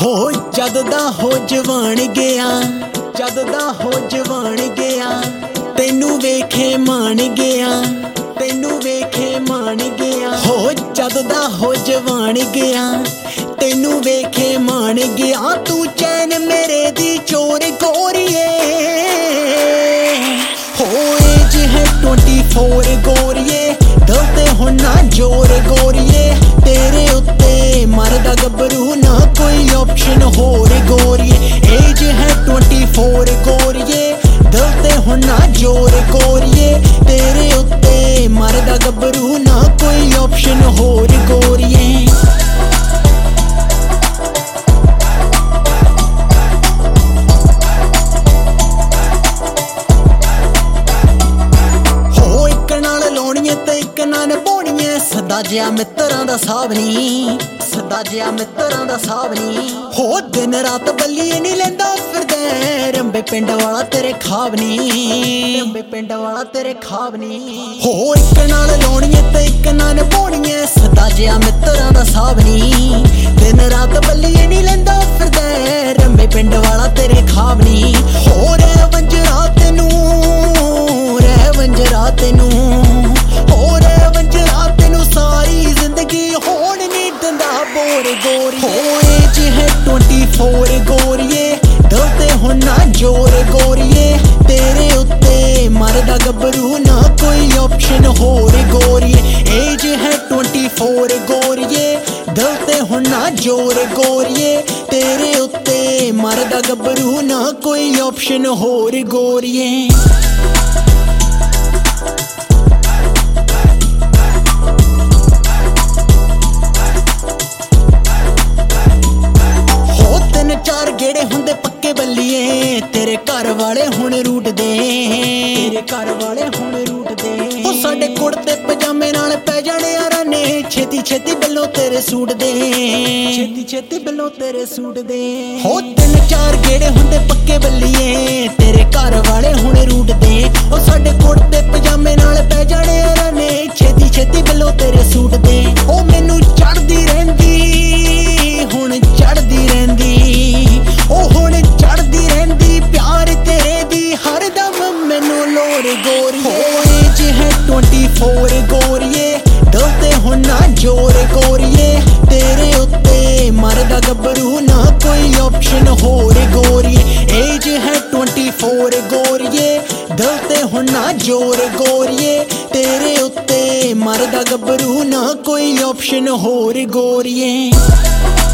ਹੋ ਜਦ ਦਾ ਹੋ ਜਵਾਨ ਗਿਆ, ਜਦ ਦਾ ਹੋ ਜਵਾਨ ਗਿਆ, ਤੈਨੂੰ ਵੇਖੇ ਮਾਣ ਗਿਆ, ਤੈਨੂੰ ਵੇਖੇ ਮਾਣ ਗਿਆ। ਹੋ ਜਦ ਦਾ ਹੋ ਜਵਾਨ ਗਿਆ, ਤੈਨੂੰ ਵੇਖੇ ਮਾਣ ਗਿਆ। ਤੂੰ ਚੈਨ ਮੇਰੇ ਦੀ ਚੋਰ ਗੋਰੀਏ, ਹੋ ਏਜ ਹੈ 24 ਗੋਰੀਏ, ਦਿਲ ਤੇ ਹੁਣ ਨਾ ਜੋਰ ਗੋਰੀਏ। ਤੇਰੇ ਉੱਤੇ ਮਰਦਾ ਗੱਭਰੂ ਨਾ ਕੋਈ ਆਪਸ਼ਨ ਹੋਰ ਗੋਰੀਏ। ਏਜ ਹੈ 24 ਗੋਰੀਏ, ਦਿਲ ਤੇ ਹੁਣ ਨਾ ਜੋਰ ਗੋਰੀਏ। ਤੇਰੇ ਉੱਤੇ ਮਰਦਾ ਗੱਭਰੂ ਨਾ ਕੋਈ ਆਪਸ਼ਨ ਹੋਰ ਗੋਰੀਏ। ਹੋ ਇੱਕ ਨਾਲ ਲਾਉਣੀਏ ਤੇ ਇੱਕ ਨਾਲ ਪਾਉਣੀਏ, ਸਦਾ ਜਿਹਾ ਮਿੱਤਰਾਂ ਦਾ ਸਾਬ ਨੀ, ਸਦਾ ਜਿਹਾ ਮਿੱਤਰਾਂ ਦਾ ਸਾਬ ਨੀ। ਹੋ ਦਿਨ ਰਾਤ ਬੱਲੀਏ ਨੀ ਲੈਂਦਾ ਫਿਰਦਾ, ਰੰਬੇ ਪਿੰਡ ਵਾਲਾ ਤੇਰੇ ਖਾਬ ਨੀ, ਰੰਬੇ ਪਿੰਡ ਵਾਲਾ ਤੇਰੇ ਖਾਬ ਨੀ। ਹੋ ਇੱਕ ਨਾਲ ਲਾਉਣੀਏ ਤੇ ਇੱਕ ਨਾਲ ਪਾਉਣੀਏ, ਸਦਾ ਜਿਹਾ ਮਿੱਤਰਾਂ ਦਾ ਸਾਬ ਨੀ। ਦਿਨ ਰਾਤ ਬੱਲੀਏ ਨੀ ਲੈਂਦਾ ਫਿਰਦਾ, ਰੰਬੇ ਪਿੰਡ ਵਾਲਾ ਤੇਰੇ ਖਾਬ ਨੀ। ਹੋ ਰਹਿ ਵੰਜਰਾ ਤੈਨੂੰ, ਰਹਿ ਵੰਜਰਾ ਤੈਨੂੰ, ਹੋ ਰਹਿ ਵੰਜਰਾ ਤੈਨੂੰ ਸਾਰੀ ਜ਼ਿੰਦਗੀ ਹੋਣ ਨੀ ਦਿੰਦਾ ਬੋਰ ਗੋਰੀ। ਹੋ ਏਜ ਹੈ 24 ਗੋਰੀਏ, ਦਿਲ ਤੇ ਹੁਣ ਨਾ ਜੋਰ ਗੋਰੀਏ। ਤੇਰੇ ਉੱਤੇ ਮਰਦਾ ਗੱਭਰੂ ਨਾ ਕੋਈ ਆਪਸ਼ਨ ਹੋਰ ਗੋਰੀਏ। ਏਜ ਹੈ 24 ਗੋਰੀਏ, ਦਿਲ ਤੇ ਹੁਣ ਨਾ ਜੋਰ ਗੋਰੀਏ। ਤੇਰੇ ਉੱਤੇ ਮਰਦਾ ਗੱਭਰੂ ਨਾ ਕੋਈ ਆਪਸ਼ਨ ਹੋਰ ਗੋਰੀਏ। ਚਾਰ ਗੇੜੇ ਹੁੰਦੇ ਪੱਕੇ ਬੱਲੀਏ, ਤੇਰੇ ਘਰ ਵਾਲੇ ਹੁਣ ਰੂਟਦੇ, ਤੇਰੇ ਘਰ ਵਾਲੇ ਹੁਣ ਰੂਟਦੇ। ਉਹ ਸਾਡੇ ਕੁੜਤੇ ਪਜਾਮੇ ਨਾਲ ਪੈ ਜਾਣੇ ਆਰਾਨੇ, ਛੇਤੀ ਛੇਤੀ ਬਿੱਲੋਂ ਤੇਰੇ ਸੂਟ ਦੇ, ਛੇਤੀ ਛੇਤੀ ਬਿੱਲੋਂ ਤੇਰੇ ਸੂਟ ਦੇ। ਹੋ ਤਿੰਨ ਚਾਰ ਗੇੜੇ ਹੁੰਦੇ ਪੱਕੇ ਬੱਲੀਏ, ਤੇਰੇ ਘਰ ਵਾਲੇ ਹੁਣ ਰੂਟਦੇ। ਉਹ ਸਾਡੇ ਕੁੜਤੇ ਪਜਾਮੇ ਨਾਲ ਪੈ ਜਾਣੇ ਆਰਾਨੇ, ਛੇਤੀ ਛੇਤੀ ਬਿੱਲੋਂ ਤੇਰੇ ਸੂਟ ਦੇ। ਉਹ ਮੈਨੂੰ ਚੜਦੀ ਰਹਿੰਦੀ, ਹੁਣ ਚੜਦੀ ਰਹਿੰਦੀ, ਉਹ ਹੁਣ ਚੜਦੀ ਰਹਿੰਦੀ ਪਿਆਰ ਤੇਰੇ ਦੀ ਹਰਦਮ ਮੈਨੂੰ ਲੋੜ ਗੋਰੀਏ। ਹੋ ਏਜ ਹੈ 24 ਗੋਰੀਏ, ਦਿਲ ਤੇ ਹੁਣ ਨਾ ਜੋਰ ਗੋਰੀਏ। ਤੇਰੇ ਉੱਤੇ ਮਰਦਾ ਗੱਭਰੂ ਨਾ ਕੋਈ ਆਪਸ਼ਨ ਹੋਰ ਗੋਰੀਏ। ਏਜ ਹੈ 24 ਗੋਰੀਏ, ਦਿਲ ਤੇ ਹੁਣ ਨਾ ਜੋਰ ਗੋਰੀਏ। ਤੇਰੇ ਉੱਤੇ ਮਰਦਾ ਗੱਭਰੂ ਨਾ ਕੋਈ ਆਪਸ਼ਨ ਹੋਰ ਗੋਰੀਏ।